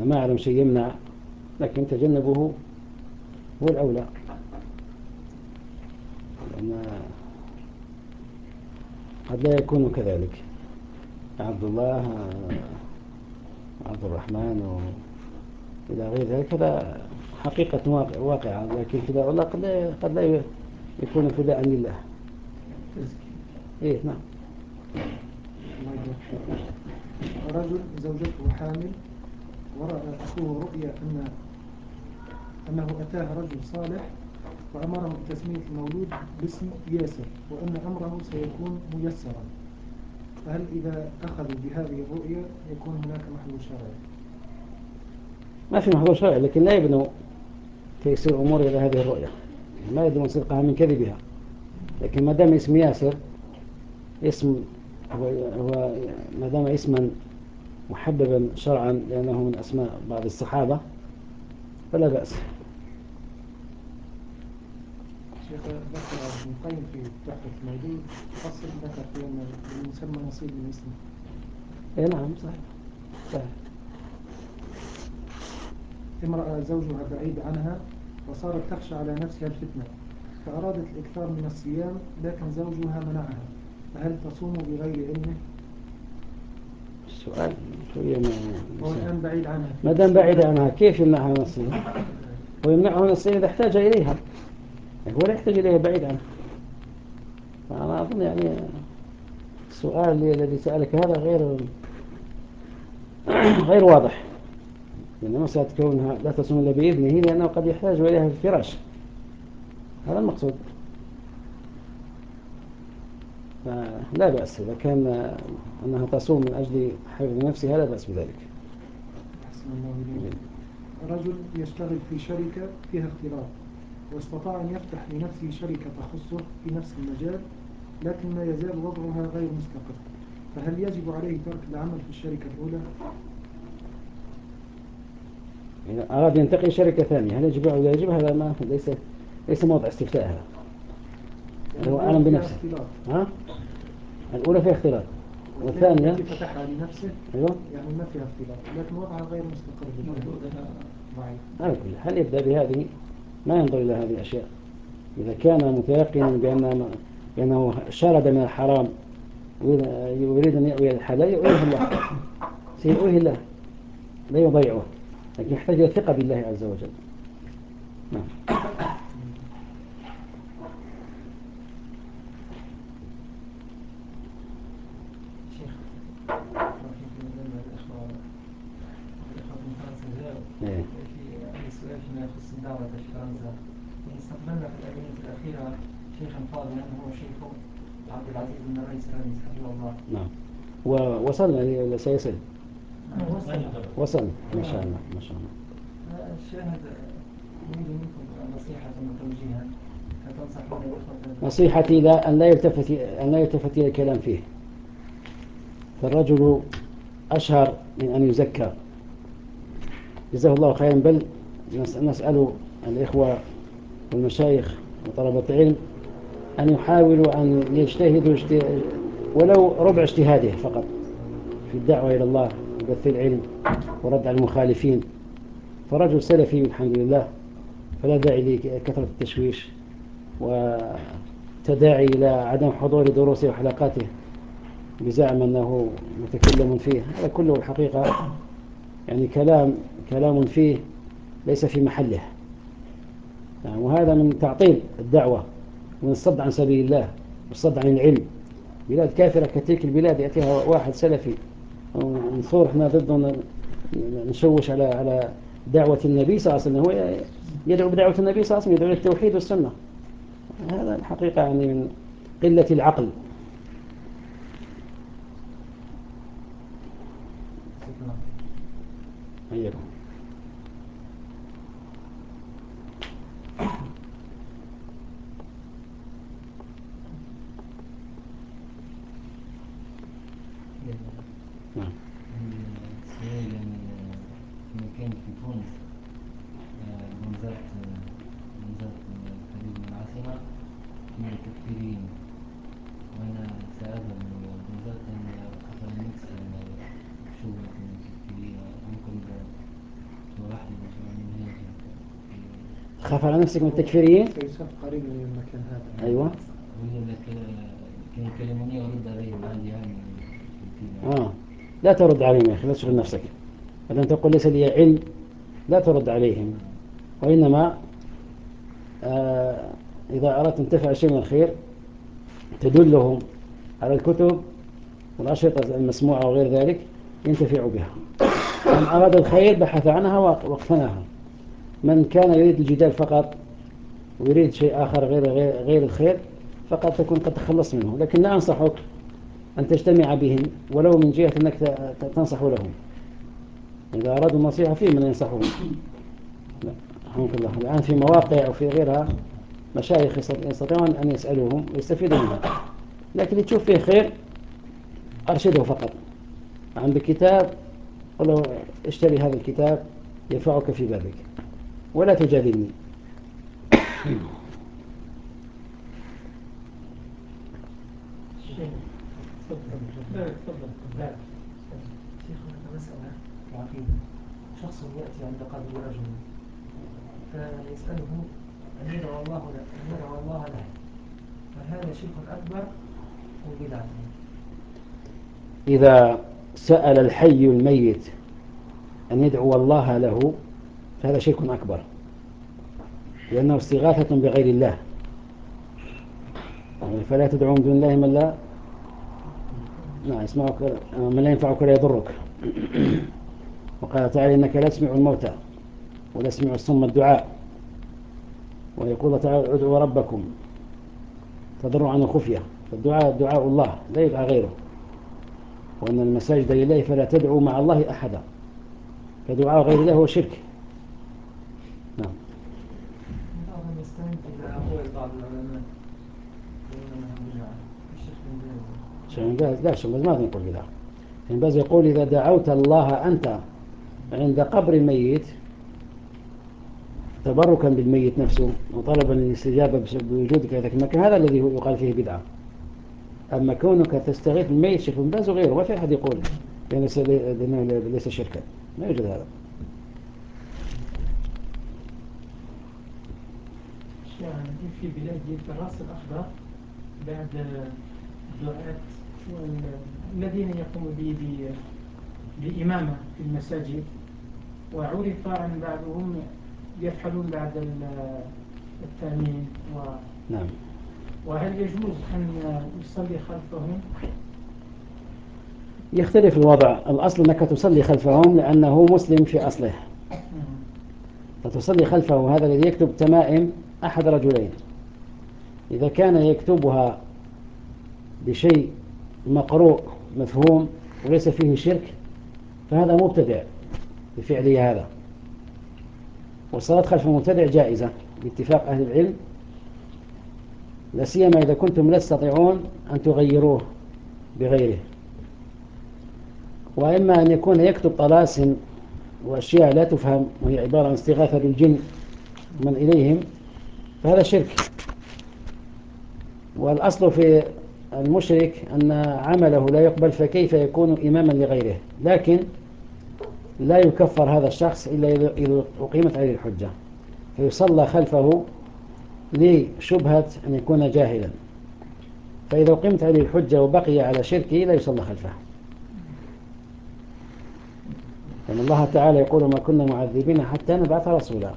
ما أعلم شيء يمنع، لكن تجنبه هو الأولى، لأن قد لا يكون كذلك. عبد الله، عبد الرحمن إلى غير ذلك هذا حقيقة واقعة، لكن فداء الله قد لا يكون فداء لله. إيه نعم.
رجل زوجته حامل ورأى أخوه رؤيا أنه أتاه رجل صالح وأمره بتسمية المولود باسم ياسر وأن أمره سيكون ميسرا، فهل إذا أخذوا بهذه الرؤيا يكون هناك محظور شرعي؟
ما في محظور شرعي، لكن لا يبنوا تيسير الأمور إلى هذه الرؤيا، ما يدرون صدقها من كذبها. لكن ما دام اسم ياسر اسم هو ما دام اسما محببا شرعا لأنه من أسماء بعض الصحابة فلا بأس.
شيخ ذكر ابن القيم في تحفة المولود فصل ذكر في أن المسمى نصيب من اسمه.
إيه نعم صحيح صحيح.
امرأة زوجها بعيد عنها وصارت تخشى على نفسها الفتنة فأرادت الإكثار من الصيام لكن زوجها منعها، فهل تصوم بغير علمه؟
السؤال شوية
هو الآن بعيد عنها.
ما دام بعيد عنها كيف يمنعها من الصيام؟ ويمنعها من الصيام إذا احتاج إليها، هو لا يحتاج إليها بعيد عنها. فأنا أظن يعني السؤال الذي سألك هذا غير واضح، لأن مسألة كونها لا تصوم إلا بإذنه لأنه قد يحتاج إليها في الفراش، هذا المقصود. فلا بأس إذا كان أنها تصوم من أجل حفظ نفسها لا بأس بذلك.
أحسن الله إليك. رجل يشتغل في شركة فيها اختلاط واستطاع أن يفتح لنفسه شركة تخصه في نفس المجال لكن ما يزال وضعها غير مستقر، فهل يجب عليه ترك العمل في الشركة الأولى؟
إذا أراد ينتقل شركة ثانية هل يجب أو لا يجب؟ هذا ما ليس موضع استفتاء، هذا هو أعلم بنفسه. ها؟ الأولى فيها اختلاط والثانية
التي فتحها لنفسه
أيوة
يعني ما فيها اختلاط لكن وضعها غير مستقر بالفعل.
على كل حال يبدأ بهذه، ما ينظر إلى هذه الأشياء. إذا كان متيقنا بأنه شرد من الحرام ويريد أن يأوي الحلال يؤويه الله، سيؤويه الله لا يضيعه، لكن يحتاج إلى الثقة بالله عز وجل. نعم.
شيخ الإخوة من فرنسا جاءوا في أي سؤال فيما يخص الدعوة في فرنسا، استقبلنا في الآونة الأخيرة شيخا فاضلا هو شيخ عبد العزيز بن الرئيس الرئيس حفظه الله.
نعم. ووصلنا إلى سيصل. وصل ما شاء الله ما شاء الله.
الشاهد نريد منكم نصيحة وتوجيها فتنصحون الإخوة.
نصيحتي لا أن لا يلتفت إلى الكلام فيه، فالرجل أشهر من أن يزكى، جزاه الله خيرا. بل نسأل الإخوة والمشايخ وطلبة العلم أن يحاولوا أن يجتهدوا ولو ربع اجتهاده فقط في الدعوة إلى الله وبث العلم ورد على المخالفين، فرجل سلفي الحمد لله، فلا داعي لكثرة التشويش وتداعي إلى عدم حضور دروسه وحلقاته بزعم أنه متكلم فيه. هذا كله الحقيقة يعني كلام فيه ليس في محله، يعني وهذا من تعطيل الدعوة ومن الصد عن سبيل الله والصد عن العلم. بلاد كافرة كتلك البلاد يأتيها واحد سلفي نصور احنا ضده نشوش على دعوة النبي صلى الله عليه وسلم، هو يدعو بدعوة النبي صلى الله عليه وسلم، يدعو للتوحيد والسنة. هذا الحقيقة يعني من قلة العقل. أيكم.
السؤال في مكان في تونس بنزرت قريب من العاصمة في مكفرين، وأنا سأذهب من بنزرت أن حصل ميكس شبهة المكفرين، ممكن
خاف على نفسك من التكفيريين؟
سيصف قريب من المكان هذا.
أيوة.
كان يكلموني ورد عليهم عادي يعني.
لا ترد عليهم يا أخي، لا تشغل نفسك. لأن تقول ليس لي علم، لا ترد عليهم، وإنما إذا أردت أن تفعل شيء من الخير تدلهم على الكتب والأشرطة المسموعة وغير ذلك ينتفع بها. من أراد الخير بحث عنها واقتناها. من كان يريد الجدال فقط ويريد شيء آخر غير الخير فقد تكون قد تخلص منه. لكن لا أنصحك أن تجتمع بهم ولو من جهة أنك تنصح لهم. إذا أرادوا النصيحة فيه من ينصحهم. الحمد لله. الآن في مواقع وفي غيرها مشايخ يستطيعون أن يسألوهم ويستفيدوا منهم، لكن تشوف فيه خير أرشده فقط. عندك كتاب قل له اشتري هذا الكتاب ينفعك في بابك، ولا تجادلني.
شيخ هناك مسألة العقيدة. شخص يأتي عند قبر رجل فيسأله أن يدعو الله له، فهذا شرك أكبر وبدعة.
إذا سأل الحي الميت أن يدعو الله له فهذا شرك أكبر، لأنه استغاثة بغير الله. فلا تدعو من دون الله من لا يسمعك، من لا ينفعك ولا يضرك. وقال تعالى إنك لا تسمع الموتى ولا تسمع الصم الدعاء. ويقول تعالى ادعوا ربكم تضرعا وخفية. فالدعاء دعاء الله لا يدعى غيره، وأن المساجد لله فلا تدعوا مع الله أحدا. فدعاء غير الله هو شرك. نعم.
بعضهم يستند إلى أقوال بعض العلماء وإنما بدعة. الشيخ بن باز
لا، الشيخ بن باز ما يقول بدعة. ابن باز يقول إذا دعوت الله أنت عند قبر الميت تبركا بالميت نفسه وطلبا للاستجابة بوجودك في ذلك المكان، هذا الذي يقال فيه بدعة. أما كونك تستغيث بالميت، الشيخ بن باز وغيره ما في أحد يقول لأنه ليس شركا، ما يوجد هذا.
يعني في بلادي في راس الأخضر بعد الدعاة الذين يقوموا بإمامة في المساجد، وعرف أن بعضهم يفعلون بعد التأمين
نعم.
وهل يجوز أن يصلي خلفهم؟
يختلف الوضع. الأصل أنك تصلي خلفهم لأنه مسلم في أصله، فتصلي خلفه. هذا الذي يكتب تمائم أحد رجلين، إذا كان يكتبها بشيء مقروء مفهوم وليس فيه شرك فهذا مبتدع بفعله هذا. والصلاة خلف المبتدع جائزة باتفاق أهل العلم، لا سيما إذا كنتم لا تستطيعون أن تغيروه بغيره. وإما أن يكون يكتب طلاسم وأشياء لا تفهم وهي عبارة عن استغاثة بالجن من إليهم، فهذا شرك. والأصل في المشرك أن عمله لا يقبل، فكيف يكون إماما لغيره؟ لكن لا يكفر هذا الشخص إلا إذا أقيمت عليه الحجة، فيصلى خلفه لشبهة أن يكون جاهلا. فإذا أقيمت عليه الحجة وبقي على شركه لا يصلى خلفه، لأن الله تعالى يقول ما كنا معذبين حتى نبعث رسولا.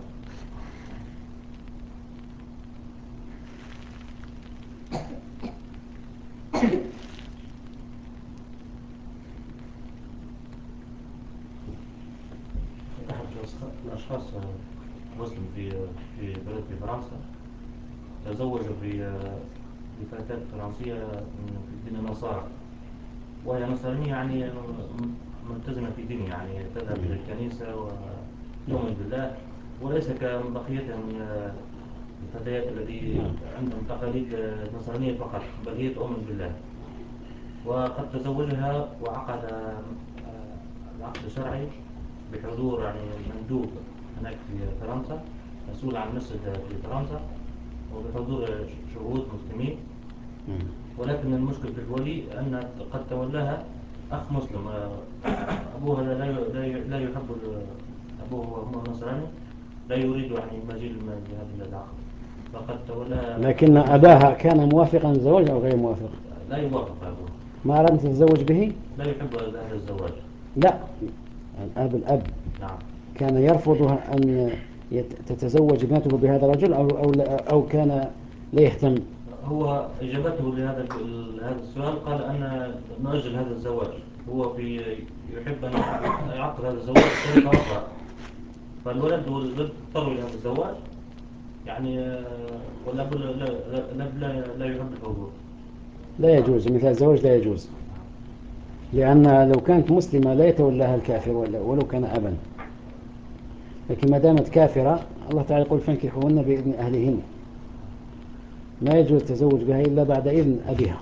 الأشخاص مسلم في بلد في فرنسا تزوج بفتاة فرنسية في دين النصارى، وهي نصرانية يعني ملتزمة في دينها، يعني تذهب إلى الكنيسة وتؤمن بالله، وليس كبقية من الفتيات الذي عندهم تقاليد نصرانية فقط، بل هي تؤمن بالله. وقد تزوجها وعقد العقد الشرعي بحضور يعني مندوب هناك في فرنسا مسؤول عن المسجد في فرنسا، وبحضور شهود مسلمين. ولكن المشكل في الولي أن قد تولاها أخ مسلم، أبوها لا يحب، أبوه هو نصراني لا يريد يعني مزيد من هذا العقد، فقد تولى.
لكن أباها كان موافقا للزواج أو غير موافق؟
لا يوافق أبوه.
ما أراد أن تتزوج به؟
لا يحب هذا الزواج.
لا، الأب
نعم.
كان يرفض أن تتزوج ابنته بهذا الرجل أو كان لا يهتم؟
هو إجابته لهذا السؤال قال أن نؤجل هذا الزواج. هو يحب أن يعقد هذا الزواج بطريقة أخرى، فالولد اضطروا إلى هذا الزواج يعني. والأب لا يحب الحضور.
لا يجوز مثل الزواج، لا يجوز، لأن لو كانت مسلمة لا يتولاها الكافر ولو كان أبا. لكن ما دامت كافرة الله تعالى يقول فانكحوهن بإذن أهلهن، ما يجوز التزوج بها إلا بعد إذن أبيها.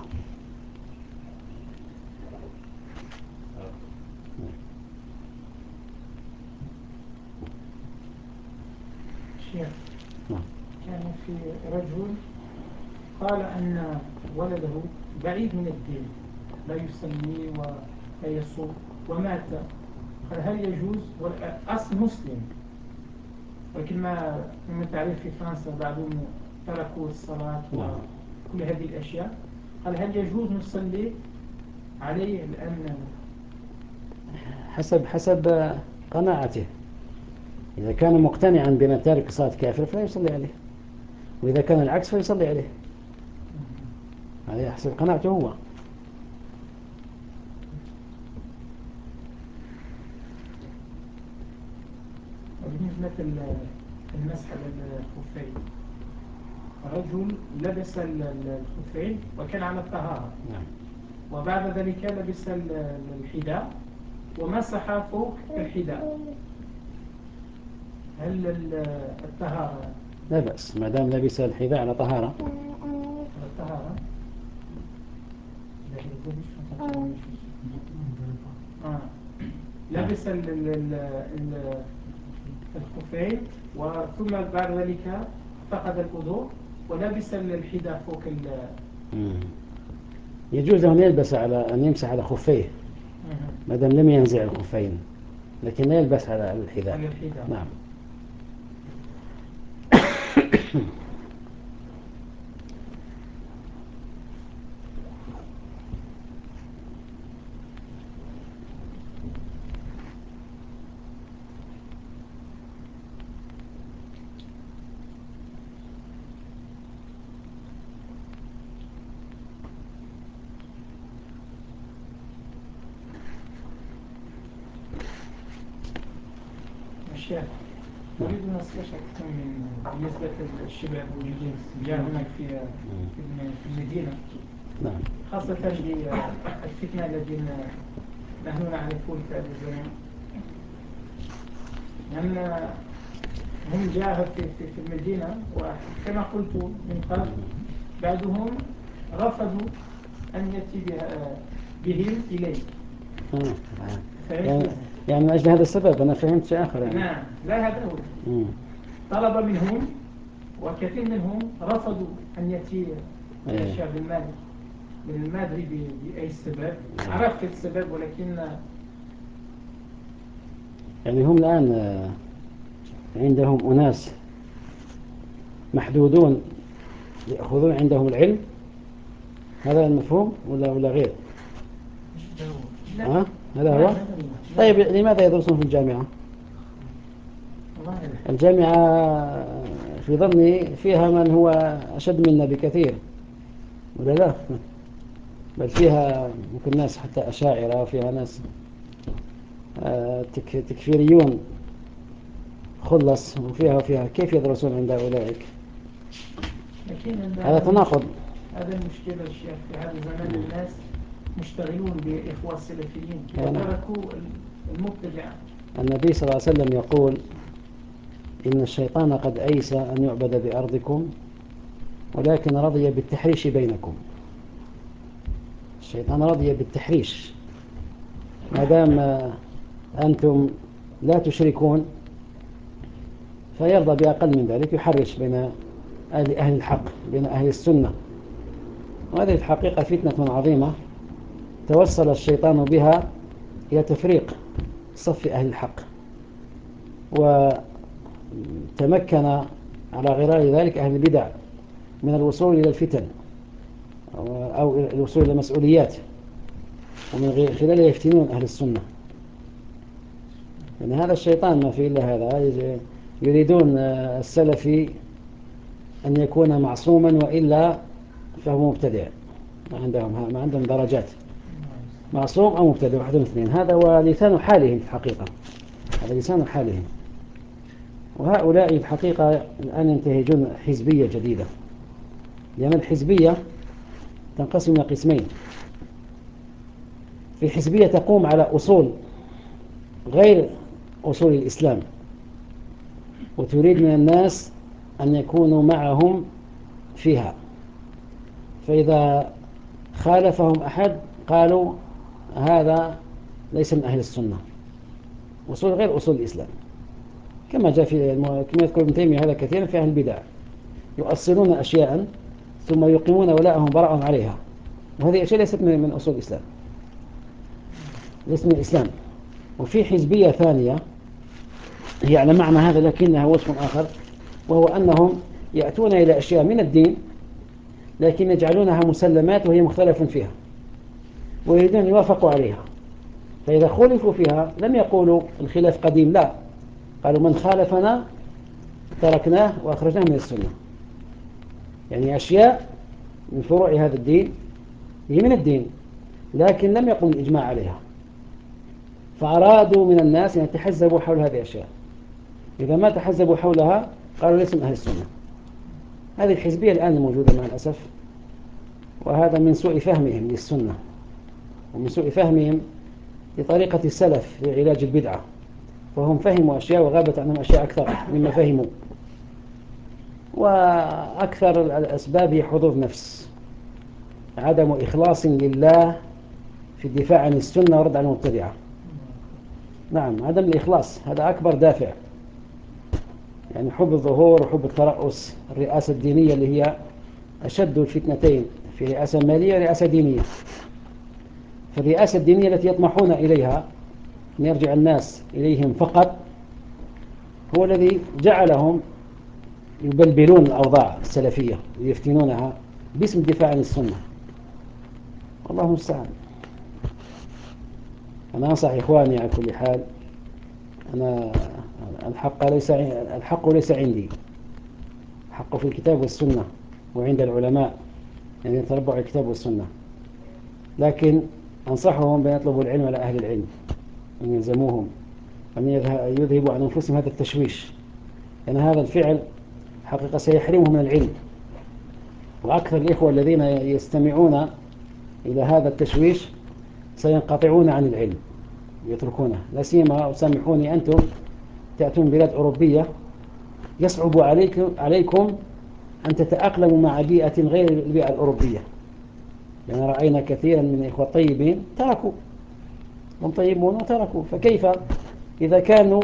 شيخ، كان في رجل قال أن ولده بعيد من الدين، لا يصلي ولا يصوم ومات. قال هل يجوز؟ أصل مسلم، ولكن ما تعرف في فرنسا بعضهم تركوا الصلاة وكل هذه الأشياء. قال هل يجوز نصلي عليه الآن؟
حسب قناعته. إذا كان مقتنعا بأن تارك صلاة كافر فلا يصلي عليه، وإذا كان العكس فيصلي عليه. هذا حسب قناعته هو.
بالنسبة المسح على الخفين، رجل لبس الخفين وكان على الطهارة، وبعد ذلك لبس الحذاء ومسح فوق الحذاء، هل الطهارة؟
لا بأس ما دام لبس الحذاء على طهارة.
الطهارة لبس الخفين وثم بعد ذلك فقد الوضوء ولبس الحذاء فوق
يجوز أن يلبس أن يمسح على خفيه ما دام لم ينزع الخفين، لكن لا يلبس على الحذاء. نعم.
الشيخ، أريد أن أستشعر بالنسبة للشباب الموجودين هناك في المدينة، خاصة بالفتنة التي نحن نعرفون في هذا الزمن، لأن هم جاءوا في المدينة، وكما قلت من قبل بعضهم رفضوا أن يأتي بهم إليه.
يعني من أجل هذا السبب أنا فهمت شيء آخر يعني.
نعم، لا هذا هو. طلب منهم وكثير منهم رفضوا أن يأتي الشعب المالي من ما أدري بأي سبب. عرفت السبب ولكن
يعني هم الآن عندهم أناس محدودون يأخذون عندهم العلم، هذا المفهوم ولا غير؟ هذا هو. طيب لماذا يدرسون في الجامعة؟ الجامعة في ظني فيها من هو أشد منا بكثير، ولا لا؟ بل فيها ممكن ناس حتى أشاعرة، وفيها ناس تكفيريون خلص، وفيها كيف يدرسون عند أولئك؟ هذا تناقض.
هذا المشكلة الشيخ في هذا الزمان، الناس مشتغلون بإخوة السلفيين وتركوا المبتدع.
النبي صلى الله عليه وسلم يقول إن الشيطان قد أيس أن يعبد بأرضكم ولكن رضي بالتحريش بينكم. الشيطان رضي بالتحريش، ما دام أنتم لا تشركون فيرضى بأقل من ذلك، يحرش بين أهل الحق، بين أهل السنة. وهذه الحقيقة فتنة عظيمة توصل الشيطان بها إلى تفريق صف أهل الحق تمكن على غرار ذلك أهل البدع من الوصول إلى الفتن أو الوصول إلى المسؤوليات، ومن خلالها يفتنون أهل السنة. يعني هذا الشيطان ما فيه إلا هذا، يريدون السلفي أن يكون معصوما وإلا فهو مبتدع. ما عندهم درجات، معصوم أو مبتدع، واحد من اثنين. هذا هو لسان حالهم في الحقيقة، هذا لسان حالهم. وهؤلاء في الحقيقة الآن ينتهجون حزبية جديدة، لأن الحزبية تنقسم إلى قسمين. في حزبية تقوم على أصول غير أصول الإسلام، وتريد من الناس أن يكونوا معهم فيها، فإذا خالفهم أحد قالوا هذا ليس من أهل السنة، أصول غير أصول الإسلام. كما جاء كما يذكر ابن تيمية هذا كثيرا في أهل البدع، يؤصلون أشياء ثم يقيمون ولاءهم براءهم عليها، وهذه أشياء ليست من أصول الإسلام، ليست من الإسلام. وفي حزبية ثانية هي على معنى هذا لكنها وصف آخر، وهو أنهم يأتون إلى أشياء من الدين لكن يجعلونها مسلمات وهي مختلف فيها، ويريدون يوافقوا عليها. فإذا خلفوا فيها لم يقولوا الخلاف قديم، لا، قالوا من خالفنا تركناه وأخرجناه من السنة. يعني أشياء من فروع هذا الدين هي من الدين لكن لم يقم الإجماع عليها، فأرادوا من الناس أن يتحزبوا حول هذه الأشياء. إذا ما تحزبوا حولها قالوا ليس من أهل السنة. هذه الحزبية الآن موجودة مع الأسف، وهذا من سوء فهمهم للسنة ومن سوء فهمهم لطريقة السلف في علاج البدعة، فهم فهموا أشياء وغابت عنهم أشياء أكثر مما فهموا. وأكثر الأسباب هي حظوظ نفس، عدم إخلاص لله في الدفاع عن السنة ورد عن المبتدعة. نعم، عدم الإخلاص هذا أكبر دافع. يعني حب الظهور وحب الترأس، الرئاسة الدينية اللي هي أشد الفتنتين، في رئاسة مالية ورئاسة دينية. فالرئاسة الدينية التي يطمحون إليها أن يرجع الناس إليهم فقط هو الذي جعلهم يبلبلون الأوضاع السلفية ويفتنونها باسم الدفاع عن السنة. والله المستعان. أنا أنصح إخواني على كل حال، أنا الحق ليس عندي، الحق في الكتاب والسنة وعند العلماء، يعني يتربعوا على الكتاب والسنة، لكن أنصحهم بأن يطلبوا العلم على أهل العلم، أن يلزموهم، أن يذهبوا عن أنفسهم هذا التشويش، لأن يعني هذا الفعل حقيقة سيحرمهم من العلم. وأكثر الإخوة الذين يستمعون إلى هذا التشويش سينقطعون عن العلم يتركونه. لا سيما سامحوني، أنتم تأتون بلاد أوروبية يصعب عليكم أن تتأقلموا مع بيئة غير البيئة الأوروبية. يعني رأينا كثيرا من الإخوة الطيبين تركوا، هم طيبون وتركوا، فكيف إذا كانوا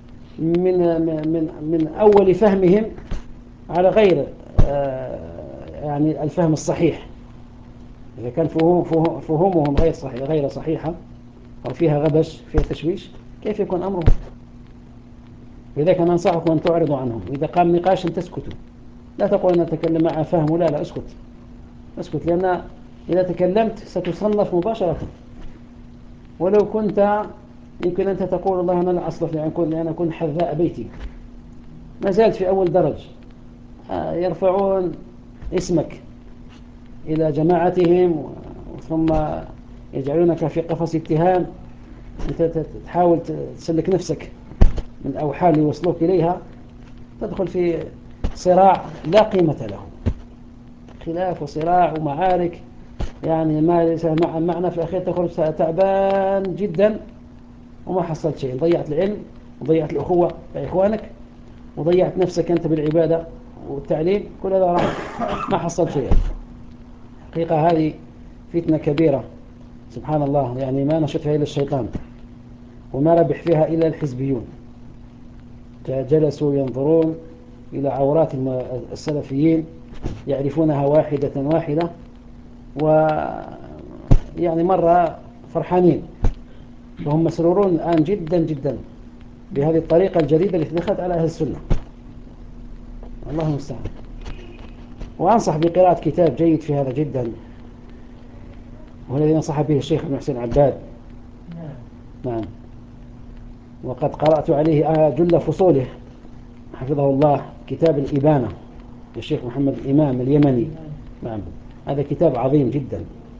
من أول فهمهم على غير يعني الفهم الصحيح، إذا كان فهمهم غير صحيحة أو فيها غبش فيها تشويش، كيف يكون أمرهم؟ لذلك أنا أنصحكم أن تعرضوا عنهم، إذا قام نقاش تسكتوا، لا تقول أن أتكلم مع فهم، لا اسكت، لأن إذا تكلمت ستصنف مباشرة. ولو كنت يمكن أنت تقول والله أنا لا أصلح لأن أكون حذاء بيتي، ما زالت في أول درج، يرفعون اسمك إلى جماعتهم ثم يجعلونك في قفص اتهام، أنت تحاول تسلك نفسك من الأوحال اللي وصلوك إليها، تدخل في صراع لا قيمة له، خلاف وصراع ومعارك، يعني ما ليس معنى، في الأخير تخرج تعبان جدا وما حصلت شيء. ضيعت العلم وضيعت الأخوة مع إخوانك وضيعت نفسك أنت بالعبادة والتعليم، كل هذا راح ما حصلت شيء. حقيقة هذه فتنة كبيرة سبحان الله، يعني ما نشط فيها إلا الشيطان وما ربح فيها إلا الحزبيون. جلسوا ينظرون إلى عورات السلفيين يعرفونها واحدة واحدة، ويعني مرة فرحانين وهم مسرورون الآن جدا جدا بهذه الطريقة الجديدة التي دخلت على أهل السنة. الله المستعان. وأنصح بقراءة كتاب جيد في هذا جدا، والذي نصح به الشيخ ابن حسين عباد. نعم. وقد قرأت عليه جل فصوله حفظه الله، كتاب الإبانة للشيخ محمد الإمام اليمني. نعم، هذا كتاب عظيم جدا،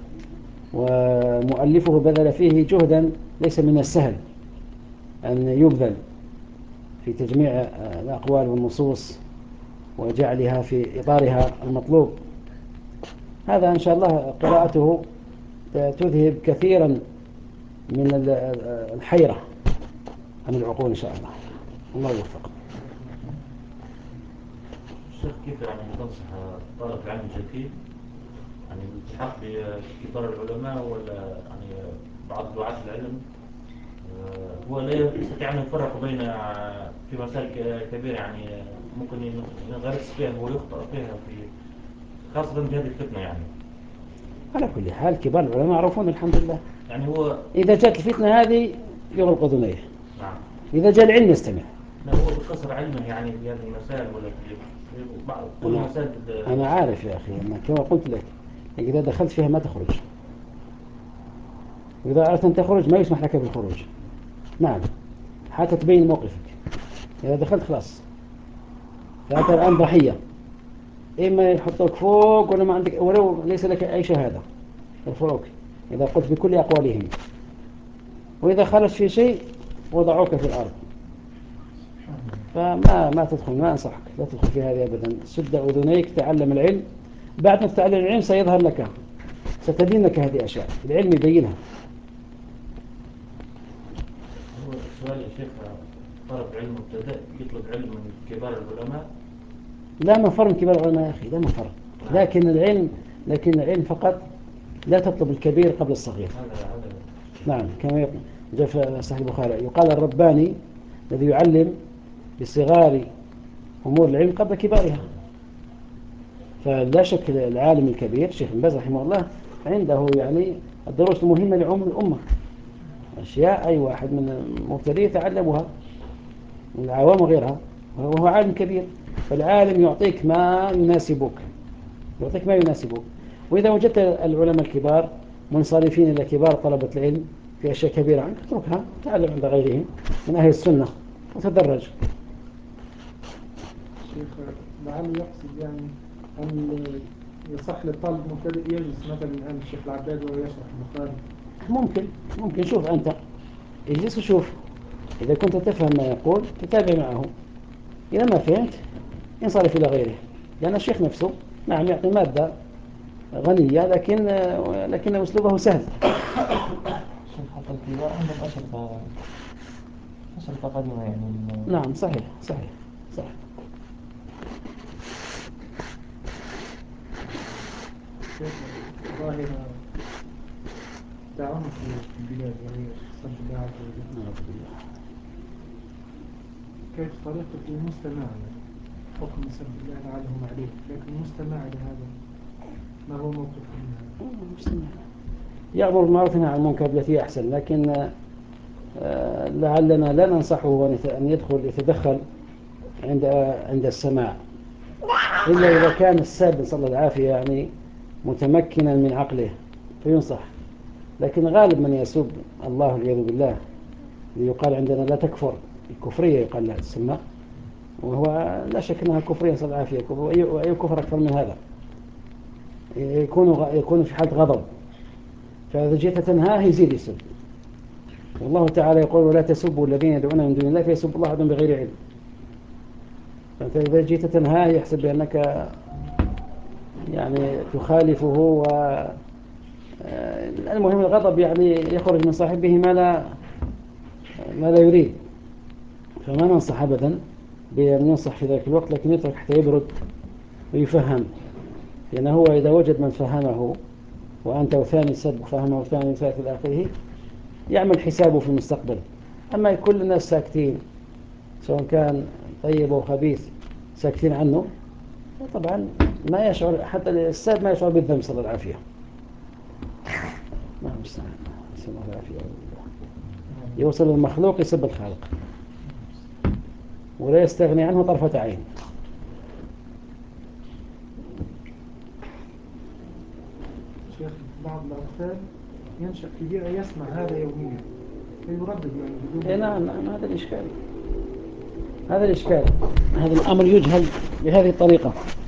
ومؤلفه بذل فيه جهدا ليس من السهل أن يبذل في تجميع الأقوال والنصوص وجعلها في إطارها المطلوب. هذا إن شاء الله قراءته تذهب كثيرا من الحيرة عن العقول إن شاء الله. الله يوفق.
الشيخ كيف يعني تنصح طالب العلم الجديد يعني الالتحاق بكبار العلماء، ولا يعني بعض دعاة العلم هو لا يستطيع أن يفرق بين في مسائل كبيرة يعني ممكن ينغرس فيها ويخطئ فيها في خاصة بهذه الفتنة يعني؟
على كل حال كبار العلماء معروفون الحمد لله.
يعني هو
إذا جاءت الفتنة هذه يغلق أذنيه.
نعم.
إذا جاء العلم يستمع.
لا هو بقصر علمه يعني في هذه المسائل ولا في بعض كل مسائل.
أنا عارف يا أخي، أنا كما قلت لك إذا دخلت فيها ما تخرج، وإذا أردت أن تخرج ما يسمح لك بالخروج. نعم، حتى تبين موقفك. إذا دخلت خلاص، فأنت الآن ضحية، إما يحطوك فوق ولا ما عندك، ولو ليس لك أي شهادة يرفعوك إذا قلت بكل أقوالهم، وإذا خرج في شيء وضعوك في الأرض. فما تدخل، ما أنصحك لا تدخل في هذه أبدا. سد أذنيك، تعلم العلم، بعد ما تتعلم العلم سيظهر لك، ستبين لك هذه أشياء، العلم يبينها.
هو السؤال يا شيخ، طلب علم مبتدئ يطلب علم من كبار العلماء؟
لا مفر من كبار العلماء يا أخي، لا مفر. لكن العلم فقط، لا تطلب الكبير قبل الصغير. نعم، كما جاء في صحيح البخاري يقال الرباني الذي يعلم بصغار أمور العلم قبل كبارها. فلا شك العالم الكبير شيخ بن باز رحمه الله عنده يعني الدروس المهمة لعموم الأمة، أشياء أي واحد من المبتدئين يتعلمها من العوام وغيرها، وهو عالم كبير. فالعالم يعطيك ما يناسبك، وإذا وجدت العلماء الكبار منصرفين إلى كبار طلبة العلم في أشياء كبيرة عنك، اتركها، تعلم عند غيرهم من أهل السنة وتدرج.
شيخ لعله يقصد يعني أن يصح للطالب المبتدئ يجلس مثلا الآن الشيخ العباد وهو يشرح البخاري.
ممكن شوف أنت اجلس وشوف، إذا كنت تفهم ما يقول تتابع معه، إذا ما فهمت ينصرف إلى غيره، لأن الشيخ نفسه نعم يعطي مادة غنية، لكن أسلوبه سهل.
الشيخ حتى الكبار عندهم أشرطة قديمة يعني.
نعم صحيح.
ظاهرة دعونا في البلاد وهي صد الله عز وجل. كيف طريقة المستمع يعني حكم سب الله لعلهم عليه، لكن المستمع لهذا ما هو موقفه من هذا؟
يأمر بالمعروف وينهى عن المنكر بالتي أحسن، لكن لعلنا لا ننصحه أن يتدخل عند السماع، إلا إذا كان الساب نسأل الله العافية يعني متمكنا من عقله فينصح. لكن غالب من يسب الله والعياذ بالله يقال عندنا لا تكفر، الكفرية يقال لها تسمى، وهو لا شك أنها كفرية نسأل الله العافية، وأي كفر أكثر من هذا، يكون في حالة غضب، فإذا جئت تنهاه يزيد يسب. والله تعالى يقول ولا تسبوا الذين يدعون من دون الله فيسبوا الله عدوا بغير علم. فأنت إذا جئت تنهاه يحسب بأنك يعني تخالفه، المهم الغضب يعني يخرج من صاحبه ما لا يريد. فما ننصح أبدا بأن ينصح في ذلك الوقت، لكن يترك حتى يبرد ويفهم، لأنه هو إذا وجد من فهمه وأنت وثاني سب فهمه وثاني وثالث إلى آخره يعمل حسابه في المستقبل. أما كل الناس ساكتين سواء كان طيب أو خبيث ساكتين عنه، طبعا ما يشعر، حتى الساب ما يشعر بالذنب صلى الله العافية. ما مستعان صلى الله العافية. يوصل المخلوق يسب الخالق ولا يستغني عنه طرفة عين.
بعض الأطفال ينشأ في بيئة يسمع هذا يوميا فيردد يعني بدون
نعم هذا الإشكال. هذا الإشكال، هذا الأمر يجهل بهذه الطريقة.